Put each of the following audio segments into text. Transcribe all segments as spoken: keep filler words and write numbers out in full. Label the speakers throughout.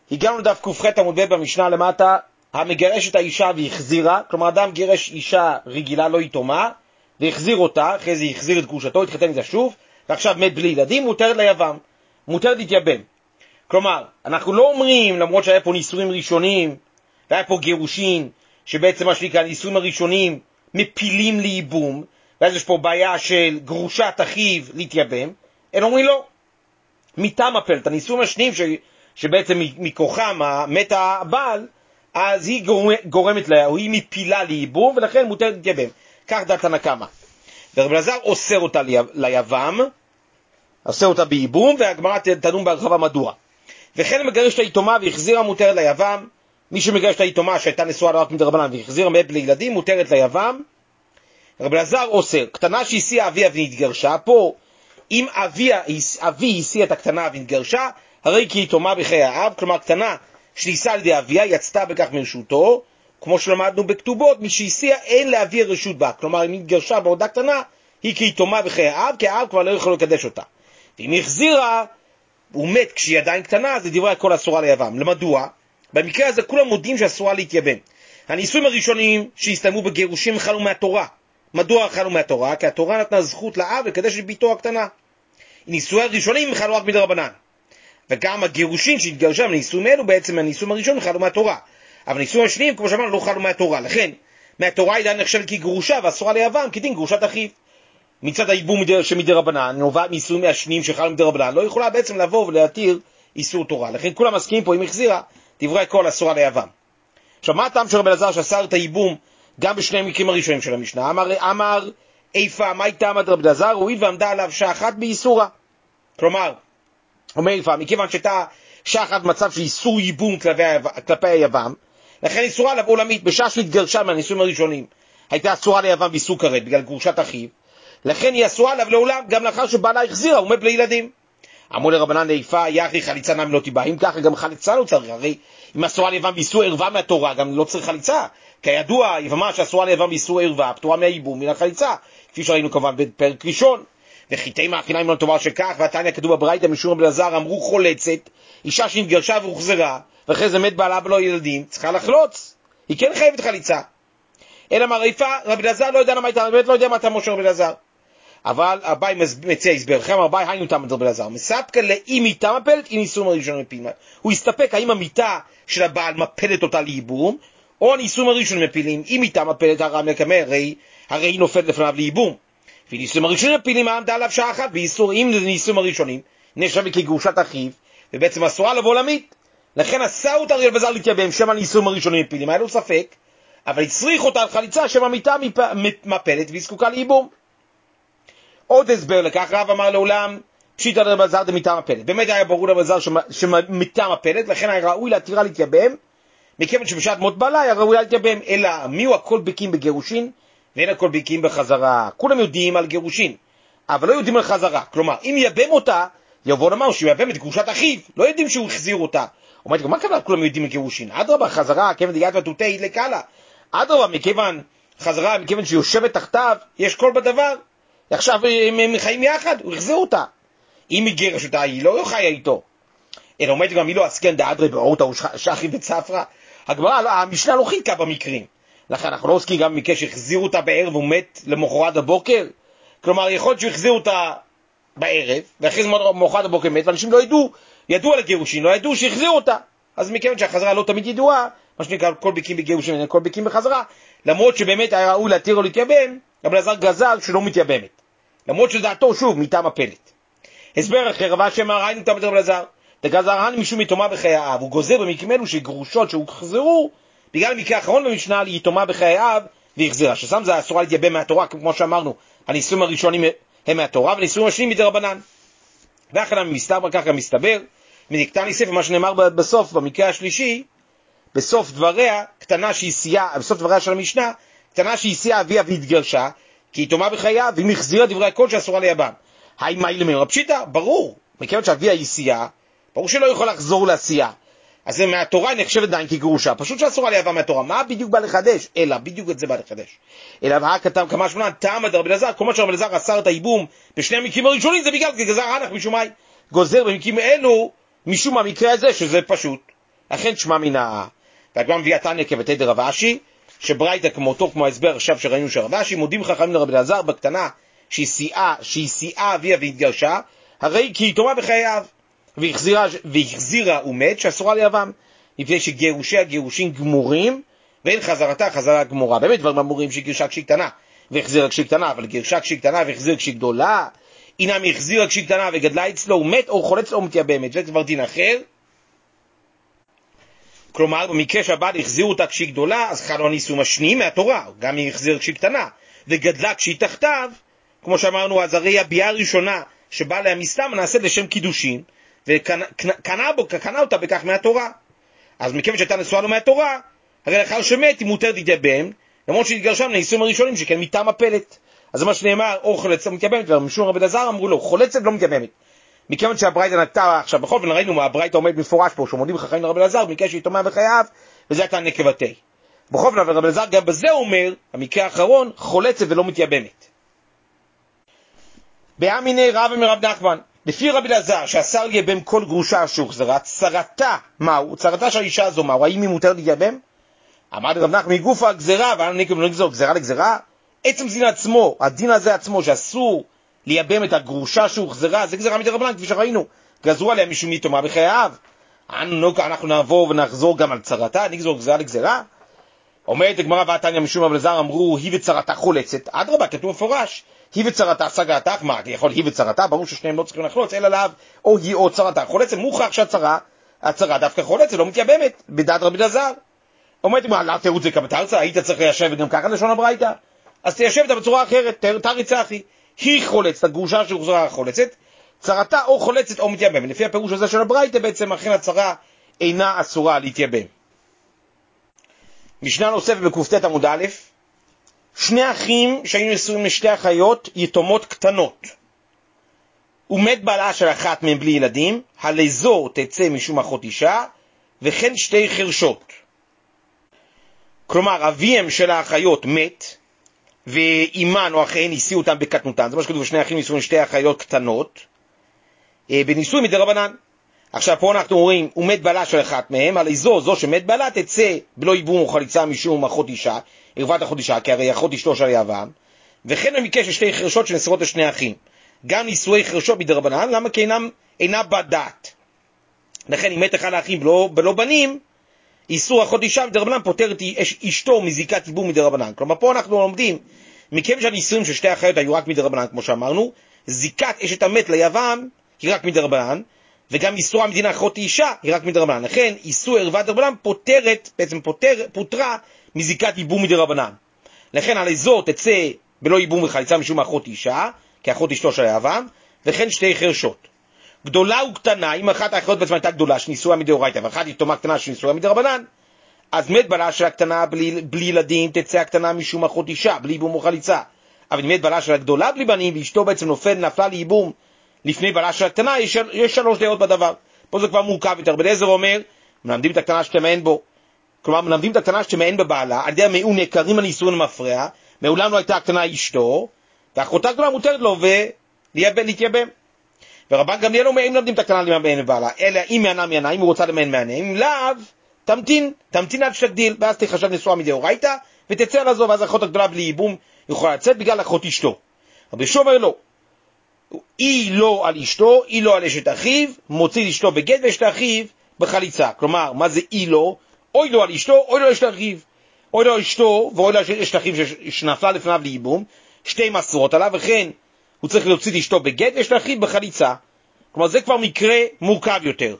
Speaker 1: הגענו לדף ק"ח עמוד ב' במשנה למטה, המגרש את האישה והחזירה, כלומר אדם גירש אישה רגילה לא יתומה, והחזיר אותה, אחרי זה החזיר את גרושתו, התחתן איתה שוב, ועכשיו מת בלי ילדים, מותרת ליבם, מותרת להתייבם. כלומר, אנחנו לא אומרים, למרות שהיה פה נישואים ראשונים, והיה פה גירושין, שבעצם מה שנקרא, הנישואים הראשונים מפילים לייבום, ואז יש פה בעיה של גרושת אחיו להתייבם, הם אומרים לא, מיתה מפלת, הנישואים השניים ש... שבעצם מכוחם מת הבעל, אז היא גורמת לה, או היא מפילה לייבום, ולכן מותרת להתייבם. כך דעת תנא קמא. ורבי אלעזר אוסר אותה ליבם, אוסר אותה בייבום, והגמרא תדון בהרחבה מדוע. וכן מגרש את היתומה והחזירה מותרת ליבם, מי שמגרש את היתומה שהייתה נשואה רק מדרבנן והחזירה מת לילדים, מותרת ליבם. רבי אלעזר אוסר, קטנה שהסיעה אביה ונתגרשה, פה אם אביה, אבי הסיע את הקטנה ונתגרשה, הרי כי יתומה בחיי האב, כלומר קטנה שנישאה על ידי אביה, יצתה בכך מרשותו, כמו שלמדנו בכתובות, מי שהסיע אין לאביה רשות בה, כלומר אם היא התגרשה בעודה קטנה, היא כיתומה בחיי האב, כי האב כבר לא יכול לקדש אותה. ואם היא החזירה, הוא מת כשהיא עדיין קטנה, אז דברי הכל אסורה ליבם. למדוע? במקרה הזה כולם מודים שאסורה להתייבם. הנישואים הראשונים שהסתיימו בגירושים חלו מהתורה. מדוע חלו מהתורה? כי התורה נתנה זכות לאב לקדש את ביתו הקטנה. נישואי הראשונים חלו רק מדרבנן. וגם הגירושין שהתגרשה מנישואים אלו, בעצם הנישואים הראשונים חלו מהתורה. אבל הנישואים השניים, כמו שאמרנו, לא חלו מהתורה. לכן, מהתורה היא נחשבת כגרושה ואסורה ליבם, כדין גרושת אחיו. מצד הייבום שמדרבנן, נובעת נישואים השניים שחלו מדרבנן, לא יכולה בעצם לבוא ולהתיר איסור תורה. לכן כולם מסכימים פה, אם החזירה, דברי הכל אסורה ליבם. עכשיו, מה הטעם של רבי אלעזר שאסר את הייבום גם בשני המקרים הראשונים של המשנה? אמר, אמר איפה, מה הייתה עמד רבי אלעזר? הואיל ועמדה עליו שעה אחת באיסורה. כלומר, אומר איפה, מכיוון שהייתה שעה אחת מצב של איסור ייבום כלפי, כלפי היבם, לכן איסורה עליו עולמית, בשעה שנתגרשה מהנישואים הראשונים, הייתה אסורה ליבם באיסור כרת, בגלל גרושת אחיו, לכן היא אסורה עליו לעולם, גם לאחר שבעלה החזירה, הוא מת בלי ילדים. אמרו לרבנן איפה, יחי חליצה נמי לא תיבא, אם ככה גם חליצה לא צריך, הרי אם אסורה ליבם באיסור ערווה מהתורה, גם לא צריך חליצה, כידוע, יבמה שאסורה ליבם באיסור ערווה, פטורה מהייבום מן החליצה, כפי שראינו כמובן בפרק ראשון. וחיטי מאכילה אם לא תאמר שכך, והתניא כתוב בברייתא משום רבי אלעזר, אמרו חולצת, אישה שנתגרשה והוחזרה, ואחרי זה מת בעלה ולא ילדים, צריכה לחלוץ, היא כן חייבת חליצה. אלא מה רייפה, רבי אלעזר לא יודע מה הייתה, באמת לא יודע מה אתה משה רבי אלעזר. אבל אביי מציע הסבר, חם אביי היינו תם רבי אלעזר, מספקא לאם מיתה מפלת, אם נישואים הראשונים מפילים. הוא הסתפק האם המיתה של הבעל מפלת אותה לייבום, או הנישואים הראשונים מפילים, אם מיתה מפלת הרם לקמא, הרי, הרי היא נופלת לפניו לייבום. ונישואים הראשונים מפילים העמדה עליו שעה אחת באיסור, אם זה נישואים הראשונים, נחשב כגרושת אחיו, ובעצם אסורה לבוא עולמית. לכן אסר אותה רבי אלעזר להתייבם, שם הנישואים הראשונים מפילים, היה לו ספק, אבל הצריך אותה על חליצה שם המיתה מפלת והיא זקוקה לייבום. עוד הסבר לכך, רב אמר לעולם, פשיטא לרבי אלעזר דמיתה מפלת. באמת היה ברור לרבי אלעזר שמיתה מפלת, לכן היה ראוי להתירה להתייבם, מכיוון שבשעת מות בעלה היה ראוי להתייבם, אלא מי הוא הכל בקים בגירושין, ואין הכל בקים בחזרה. כולם יודעים על גירושין, אבל לא יודעים על חזרה. כלומר, אם יבם אותה, יבוא לומר שהוא יבם את גרושת אחיו, לא יודעים שהוא החזיר אותה. אומרת, מה כלל כולם יודעים על גירושין? אדרבה, חזרה, כיוון דיית ותותי לקלה. אדרבה, מכיוון חזרה, מכיוון שיושבת תחתיו, יש כל בדבר. עכשיו הם חיים יחד, הוא החזיר אותה. אם היא גירש אותה, היא לא חיה איתו. אלא אומרת גם, היא לא עסקן דאדרי באורתא ושחי וצפרא. הגמרא, המשנה לא חילקה במקרים. לכן אנחנו לא עוסקים גם מקרה שהחזירו אותה בערב והוא מת למחרת הבוקר. כלומר, יכול להיות שהוא החזיר אותה בערב, ואחרי זה למחרת הבוקר מת, ואנשים לא ידעו, ידעו על הגירושין, לא ידעו שהחזירו אותה. אז מכיוון שהחזרה לא תמיד ידועה, מה שנקרא כל ביקים בגירושין, כל ביקים בחזרה, למרות שבאמת היה ראוי להתיר או להתייבם, רבי אלעזר גזר שלא מתייבמת. למרות שדעתו שוב מיתה מפלת. הסבר אחר, רבה שאמר היינו תם רבי אלעזר, דגזר הני משום יתומה בחיי האב, הוא גוזר במקרים אלו שגרושות שהוחזרו, בגלל המקרה האחרון במשנה ליתומה בחיי האב והחזירה, ששם זה אסורה להתייבם מהתורה, כמו שאמרנו, הנישואים הראשונים הם מהתורה, והנישואים השניים מדרבנן. ואחר מסתבר, כך גם מסתבר, מדקתני ספר, מה שנאמר בסוף, במקרה השלישי, בסוף דבריה, קטנה שהיא סייעה, בסוף דבריה של המשנה, קטנה שהיא סייעה אביה והתגרשה, כי יתומה בחיי האב, והיא מחזירה דברי הכל שאסורה ליבם. היי מה היא למר? פשיטה, ברור, מכיוון שאביה היא סייעה, ברור שלא יכול לחזור לעשייה. אז זה מהתורה נחשבת עדיין כגרושה, פשוט שאסורה ליבם מהתורה. מה בדיוק בא לחדש? אלא, בדיוק את זה בא לחדש. אלא, כתב כמה שמונה, טעם רבי אלעזר, כל מה שרבי אלעזר אסר את הייבום בשני המקרים הראשונים, זה בגלל גזר הנח משום מה, גוזר במקרים אלו, משום המקרה הזה, שזה פשוט, לכן שמע מן ה... והגמרא מביאה תניא כבתי דרב אשי, שברייתא כמותו, כמו ההסבר עכשיו שראינו של רב אשי, מודים חכמים לרבי אלעזר בקטנה שהיא שיאה, שהיא שיאה אביה והתגרשה, הרי כי היא תומה בחייו, והחזירה, והחזירה ומת, שאסורה ליבם, מפני שגירושי הגירושים גמורים, ואין חזרתה חזרה גמורה. באמת דברים אמורים שגירשה כשהיא קטנה, והחזירה כשהיא קטנה, אבל גירשה כשהיא קטנה והחזירה כשהיא גדולה, אינם החזירה כשהיא קטנה וגדלה אצלו ומת, או חולה אצלו ומתייבמת. זה כבר דין אחר. כלומר, במקרה שהבעל החזירו אותה כשהיא גדולה, אז חלו הנישואים השניים מהתורה, גם היא החזירה כשהיא קטנה, וגדלה כשהיא תחתיו, כמו שאמרנו, אז הרי הביאה הראשונה שבאה לה מסתם נעשה לשם קידושין, וקנה בו, קנה אותה בכך מהתורה. אז מכיוון שהייתה נשואה לו מהתורה, הרי לאחר שמת היא מותרת להתייבם, למרות שהתגרשה מן הנישואים הראשונים שכן מטעם הפלט. אז זה מה שנאמר, או חולצת לא מתייבמת, ומשום רבי אלעזר אמרו לו, חולצת לא מתייבמת. מכיוון שהברייתא נקטה, עכשיו בכל אופן ראינו מה הברייתא עומד מפורש פה, שמודים חכמים לרבי אלעזר, במקרה שהיא תומה בחייו, וזה הייתה נקבתי. בכל אופן רבי אלעזר גם בזה אומר, המקרה האחרון, חולצת ולא מתייבמת. באמיני רב מרב נחמן, לפי רבי אלעזר שאסר לייבם כל גרושה שהוחזרה, צרתה מהו? צרתה של האישה הזו מהו? האם היא מותר להתייבם? אמר רב נחמן מגוף הגזרה, ואנו נקרא לגזור גזרה לגזרה, עצם דין עצמו, הדין הזה עצמו שאסור לייבם את הגרושה שהוחזרה, זה גזרה מדרבנן, כפי שראינו, גזרו עליה משום היא תומה בחייו. אנחנו נעבור ונחזור גם על צרתה, נגזור גזרה לגזרה. אומרת הגמרא והתניא משום רבי אלעזר אמרו היא וצרתה חולצת, אדרבה, כתוב מפורש, היא וצרתה סגרתך, מה יכול היא וצרתה, ברור ששניהם לא צריכים לחלוץ, אלא לאו או היא או צרתה חולצת, מוכח שהצרה, הצרה דווקא חולצת, לא מתייבמת, בדעת רבי אלעזר. אומרת מה, לא תירוץ זה כמתרצה, היית צריך ליישב וגם ככה לשון הברייתא, אז תיישב אותה בצורה אחרת, תריצה אחי, היא חולצת, הגרושה שהוחזרה חולצת, צרתה או חולצת או מתייבמת. לפי הפירוש הזה של הברייתא בעצם אכן הצרה אינה אסורה להתייבם. משנה נוספת בקופטת עמוד א', שני אחים שהיו נשואים לשתי אחיות יתומות קטנות, ומת בעלה של אחת מהם בלי ילדים, הלזו תצא משום אחות אישה, וכן שתי חרשות. כלומר, אביהם של האחיות מת, ואימן או אחיהן הסיעו אותם בקטנותן, זה מה שכתוב, שני אחים נשואים לשתי אחיות קטנות, בניסוי מדרבנן. עכשיו פה אנחנו רואים, הוא מת בעלה של אחת מהם, הרי זו, זו שמת בעלה תצא בלא ייבום או חליצה משום אחות אישה, ערוות אחות אישה, כי הרי אחות אשתו של יבם, וכן במקרה של שתי חרשות שנשואות לשני אחים, גם נישואי חרשות מדרבנן, למה כי אינם, אינה בדת. לכן אם מת אחד האחים בלא, בלא בנים, איסור אחות אישה מדרבנן פותר את אשתו מזיקת ייבום מדרבנן. כלומר פה אנחנו לומדים, מכיוון שהנישואים של שתי אחיות היו רק מדרבנן, כמו שאמרנו, זיקת אשת המת ליבם היא רק מדרבנן, וגם איסור המדינה אחות אישה היא רק מדרבנן. לכן איסור ערוות דרבנן פותרת, בעצם פותר, פותרה מזיקת ייבום מדרבנן. לכן על זו תצא בלא ייבום וחליצה משום אחות אישה, כי אחות אשתו של יבם, וכן שתי חרשות. גדולה וקטנה, אם אחת האחיות בעצם הייתה גדולה שנישואה מדאורייתא, ואחת יתומה קטנה שנישואה מדרבנן, אז מת בעלה של הקטנה בלי, בלי ילדים, תצא הקטנה משום אחות אישה, בלי ייבום וחליצה. אבל אם מת בעלה של הגדולה בלי בנים, ואשתו בעצם נופל, נפלה לייבום לפני בעלה של הקטנה, יש, יש שלוש דעות בדבר. פה זה כבר מורכב יותר. רבי אליעזר אומר, מלמדים את הקטנה שתמען בו. כלומר, מלמדים את הקטנה שתמען בבעלה, על ידי המעון יקרים הנישואין המפרע, מעולם לא הייתה הקטנה אשתו, ואחותה גדולה מותרת לו ולהתייבם. ורבן גמליאל אומר, אם מלמדים את הקטנה למען בבעלה, אלא אם מענה מענה, אם הוא רוצה למען מענה, אם לאו, תמתין, תמתין עד שתגדיל, ואז תחשב נשואה מדאורייתא, ותצא לזו, ואז האחות הגדולה בלי ייבום יכולה לצאת בגלל אחות אשתו. רבי יהושע אומר לו, היא לא על אשתו, היא לא על אשת אחיו, מוציא אשתו בגט ואשת אחיו בחליצה. כלומר, מה זה היא לא? אוי לא על אשתו, אוי לא על אשת אחיו. אוי לא על אשתו ואוי לא על אשת אחיו שנפלה לפניו לייבום, שתי מסורות עליו, וכן הוא צריך להוציא אשתו בגט ואשת אחיו בחליצה. כלומר, זה כבר מקרה מורכב יותר.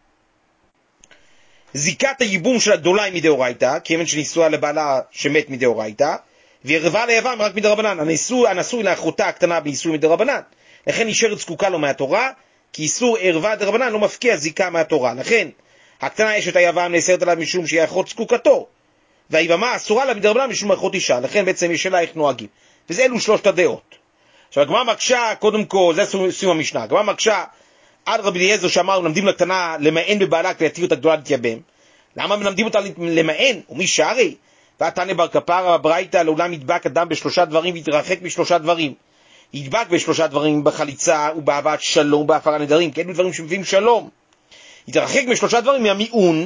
Speaker 1: זיקת הייבום של הגדולה היא מדאורייתא, כיוון שנישואה לבעלה שמת מדאורייתא, וערווה ליבם רק מדרבנן. הנשוי, הנשוי לאחותה הקטנה בנישוי מדרבנן. לכן נשארת זקוקה לו מהתורה, כי איסור ערווה דרבנן לא מפקיע זיקה מהתורה. לכן הקטנה אשת היבם נאסרת עליו משום שהיא אחות זקוקתו, והיבמה אסורה לה מדרבנן משום אחות אישה. לכן בעצם יש שאלה איך נוהגים. וזה אלו שלושת הדעות. עכשיו הגמרא מקשה, קודם כל, זה סיום המשנה, הגמרא מקשה עד רבי אליעזר שאמר מלמדים לקטנה למען בבעלה כדי להתיר את הגדולה להתייבם. למה מלמדים אותה למען? ומי שערי? והתנא בר כפרא ברייתא לעולם ידבק אדם בשלושה דברים ויתרחק משלושה דברים. ידבק בשלושה דברים, בחליצה ובאהבת שלום, בהפרה נדרים, כאלו דברים שמביאים שלום. יתרחק משלושה דברים מהמיעון,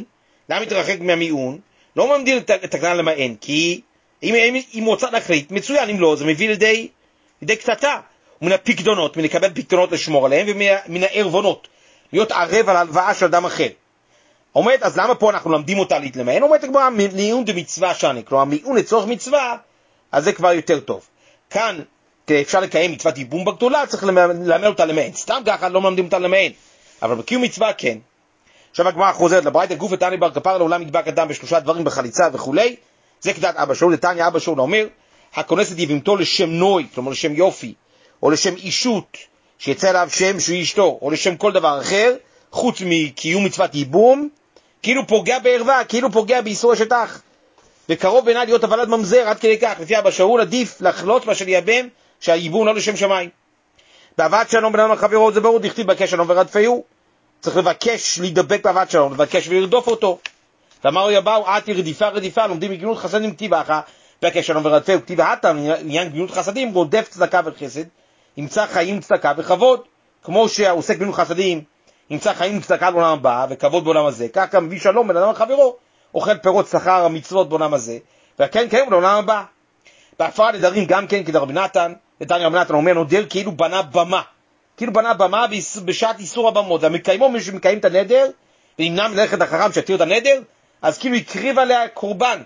Speaker 1: למה מתרחק מהמיעון? לא מעמדים את הכנען למען, כי אם, אם, אם רוצה להחליט, מצוין, אם לא, זה מביא לידי, לידי קטטה. ומן הפקדונות, מן לקבל פקדונות לשמור עליהם, ומן הערבונות, להיות ערב על הלוואה של אדם אחר. אומרת, אז למה פה אנחנו למדים אותה להתלמען? אומרת, כבר מיעון דמצווה שני, כלומר, מיעון לצורך מצווה, אז זה כבר יותר טוב. כאן, אפשר לקיים מצוות ייבום בגדולה, צריך ללמד אותה למען. סתם ככה לא מלמדים אותה למען, אבל בקיום מצווה כן. עכשיו הגמרא חוזרת לברייתא, גוף ותעני בר כפר לעולם ידבק אדם בשלושה דברים בחליצה וכולי. זה כדעת אבא שלו. לתניא אבא שלו אומר, הכונס את יבימתו לשם נוי, כלומר לשם יופי, או לשם אישות, שיצא עליו שם שהוא אשתו, או לשם כל דבר אחר, חוץ מקיום מצוות ייבום, כאילו פוגע בערווה, כאילו פוגע באיסור אשת אח. וקרוב בעיניי להיות הוולד ממזר, עד כדי כך, לפי אבא שאול, עדיף לחלוץ מה של ייבם, שהייבום לא לשם שמיים. בעבד שלום בן אדם חברו, זה ברור, דכתיב בקש שלום ורדפהו. צריך לבקש להידבק בעבד שלום, לבקש ולרדוף אותו. ואמרו יבאו, עתי רדיפה רדיפה, לומדים מגמילות חסדים כתיב אחא, בקש שלום ורדפהו, כתיב הטה, עניין גמילות חסדים, רודף צדקה וחסד, ימצא חיים צדקה וכבוד, כמו שהעוסק גמילות חסדים, ימצא חיים צדקה בעולם הבא, וכבוד בעולם הזה, כך גם מביא שלום בן אדם חברו, אוכל פירות שכר המצוות בעולם הזה, וכן כן בעולם הבא. בהפרה נדרים גם כן כדרבי נתן, לתניא רבי נתן אומר נודר כאילו בנה במה, כאילו בנה במה בשעת איסור הבמות, והמקיימו מי שמקיים את הנדר, ונמנע מלאכת החכם שיתיר את הנדר, אז כאילו הקריב עליה קורבן.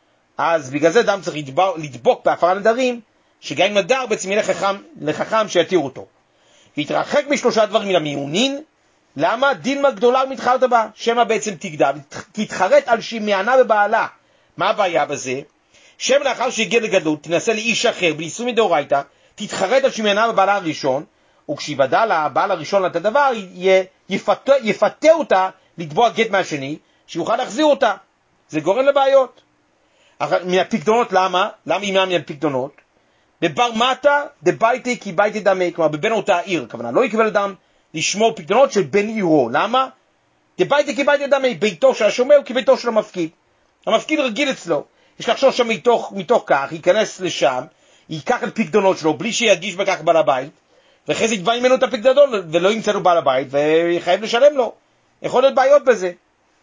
Speaker 1: אז בגלל זה אדם צריך לדבוק בהפרה נדרים, שגם אם נדר בעצם ילך לחכם, לחכם שיתיר אותו. והתרחק משלושה דברים מן המיעונין, למה? דילמה גדולה ומתחרת בה, שמה בעצם תגדל, תתחרט על שמענה ובעלה. מה הבעיה בזה? שם לאחר שהגיע לגדלות, תנסה לאיש אחר, ביישום מדאורייתא, תתחרט על שמענה ובעלה הראשון, וכשיוודע לבעל הראשון את הדבר, יפתה, יפתה אותה לתבוע גט מהשני, שיוכל להחזיר אותה. זה גורם לבעיות. מן הפקדונות, למה? למה ימנע מן הפקדונות? בבר מטה, דבייתי כי בייתי דמי, כלומר בבין אותה העיר, הכוונה, לא יקבל אדם לשמור פקדונות של בן עירו. למה? דבייתי כי בייתי דמי, ביתו של השומר הוא כביתו של המפקיד. המפקיד רגיל אצלו. יש לחשוב שם מתוך, מתוך כך, ייכנס לשם, ייקח את פקדונות שלו, בלי שיגיש בכך בעל הבית, ואחרי זה יתבע ממנו את הפקדון, ולא ימצא לו בעל הבית, ויחייב לשלם לו. יכול להיות בעיות בזה.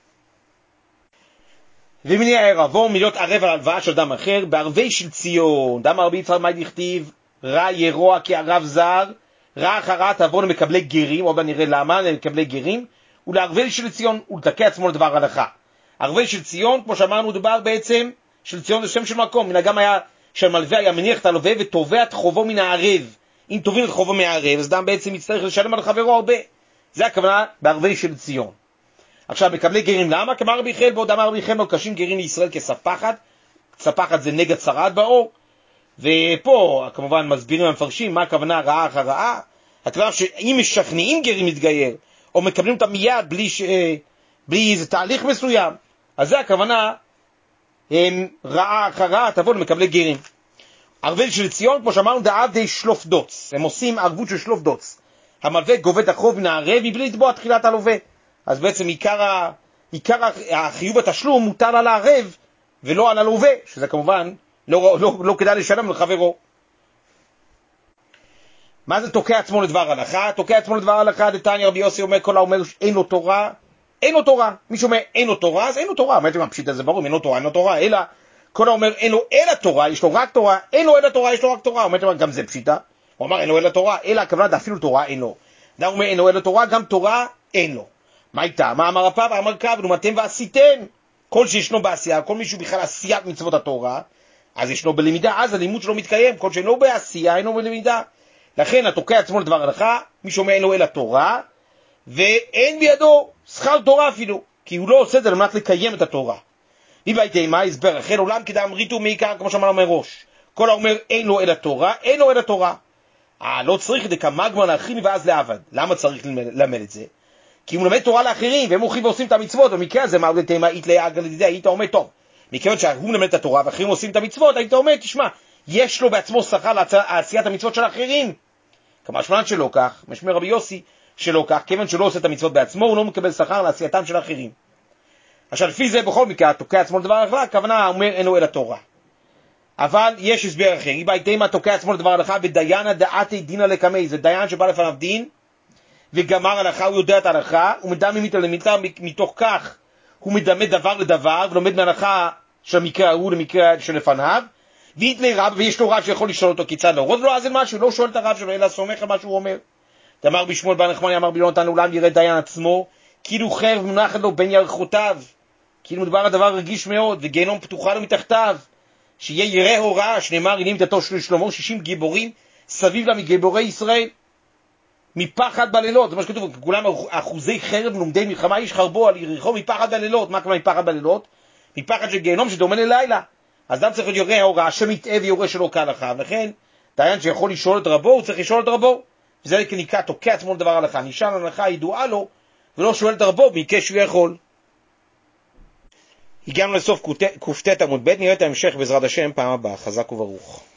Speaker 1: ומיני הערבו מלהיות ערב על הלוואה של אדם אחר, בערבי של ציון, דם הרבי יצחק מה דכתיב, רע ירוע כערב זר, רע אחרה תעבור למקבלי גרים, עוד נראה למה, למקבלי גרים, ולערבי של ציון, ולתקע עצמו לדבר הלכה. ערבי של ציון, כמו שאמרנו, דבר בעצם, של ציון זה שם של מקום, מנהגם היה, שהמלווה היה מניח את הלווה ותובע את חובו מן הערב. אם תוביל את חובו מהערב, אז אדם בעצם יצטרך לשלם על חברו הרבה. זה הכוונה בערבי של ציון. עכשיו, מקבלי גרים למה? כמר רבי יחל, בעוד אמר רבי יחל, קשים גרים לישראל כספחת, ספחת זה נגד צרעת באור, ופה כמובן מסבירים המפרשים מה הכוונה רעה אחר רעה, הכוונה שאם משכנעים גרים להתגייר, או מקבלים אותם מיד בלי, ש... בלי איזה תהליך מסוים, אז זה הכוונה הם רעה אחר רעה, תבוא למקבלי גרים. ערבי של ציון, כמו שאמרנו, דאב די שלוף דוץ, הם עושים ערבות של שלוף דוץ, המלווה גובה את החוב מן הערב, מבלי לתבוע תחילת הלווה. אז בעצם עיקר, ה... עיקר החיוב התשלום מוטל על הערב, ולא על הלווה, שזה כמובן לא, לא, לא כדאי לשלם לחברו. מה זה תוקע עצמו לדבר הלכה? תוקע עצמו לדבר הלכה, דתניא רבי יוסי אומר, כל האומר אין לו תורה, אין לו תורה. מי שאומר אין לו תורה, אז אין לו תורה. אמרתי מה פשיט הזה ברור, אין לו תורה, אין לו תורה, אלא כל האומר אין לו אלא תורה, יש לו רק תורה, אין לו אלא תורה, יש לו רק תורה. אמרתי מה גם זה פשיטה. הוא אמר אין לו אלא תורה, אלא הכוונה אפילו תורה אין לו. אדם אומר אין לו אלא תורה, גם תורה אין לו. מה הייתה? מה אמר הפאב? אמר קו, ולומדתם ועשיתם. כל שישנו בעשייה, כל מישהו בכלל עשיית מצוות התורה, אז ישנו בלמידה, אז הלימוד שלו מתקיים. כל שאינו בעשייה, אינו בלמידה. לכן התוקע עצמו לדבר הלכה, מי שאומר אין לו אלא תורה, ואין בידו שכר תורה אפילו, כי הוא לא עושה את זה למנת לקיים את התורה. מבייתי מה הסבר אחר, עולם כדאם ריתו מעיקר, כמו שאמרנו מראש. כל האומר אין לו אלא תורה, אין לו אלא תורה. אה, לא צריך דקמגמר להכין ואז לעבד. למה צריך ללמד את זה? כי הוא מלמד תורה לאחרים, והם הולכים ועושים את המצוות, במקרה הזה מה אולי מה אית להגל לידי, היית אומר טוב. מכיוון שהוא מלמד את התורה, ואחרים עושים את המצוות, היית אומר, תשמע, יש לו בעצמו שכר לעשיית המצוות של האחרים. כמה שמלן שלא כך, משמע רבי יוסי שלא כך, כיוון שלא עושה את המצוות בעצמו, הוא לא מקבל שכר לעשייתם של האחרים. עכשיו, לפי זה, בכל מקרה, תוקע עצמו לדבר הלכה, הכוונה אומר אין לו אלא תורה. אבל יש הסבר אחר, אם הייתם תוקע עצמו לדבר הלכה, ודיינה דעתי דינה לקמי, זה דיין שבא לפניו דין, וגמר הלכה, הוא יודע את ההלכה, הוא מדע ממית למיתה, מתוך כך, הוא מדמה דבר לדבר, ולומד מהנחה של המקרה ההוא למקרה שלפניו, ויתלי רב, ויש לו רב שיכול לשאול אותו כיצד להורות, ולא אז אין משהו, לא שואל את הרב שלו, אלא סומך על מה שהוא אומר. תאמר בשמואל בן נחמני, אמר בלונתן, לעולם יראה דיין עצמו, כאילו חרב מונחת לו בין ירחותיו, כאילו מדובר על דבר רגיש מאוד, וגיהנום פתוחה לו מתחתיו, שיהיה ירא הוראה, שנאמר, הנה מיתתו של שלמה, שישים גיבורים סביב לה מגיבורי ישראל, מפחד בלילות, זה מה שכתוב, כולם אחוזי חרב ולומדי מלחמה, איש חרבו על יריחו מפחד בלילות. מה כלומר מפחד בלילות? מפחד של גיהנום שדומה ללילה. אז אדם צריך להיות ירא הוראה, שמתאה ויורה שלו כהלכה, לכן דיין שיכול לשאול את רבו, הוא צריך לשאול את רבו, וזה כניקה תוקע עצמו לדבר הלכה, נשאל הלכה ידועה לו, ולא שואל את רבו, בעיקש שהוא יכול. הגענו לסוף קופטת עמוד ב', נראה את ההמשך בעזרת השם פעם הבאה, חזק וברוך.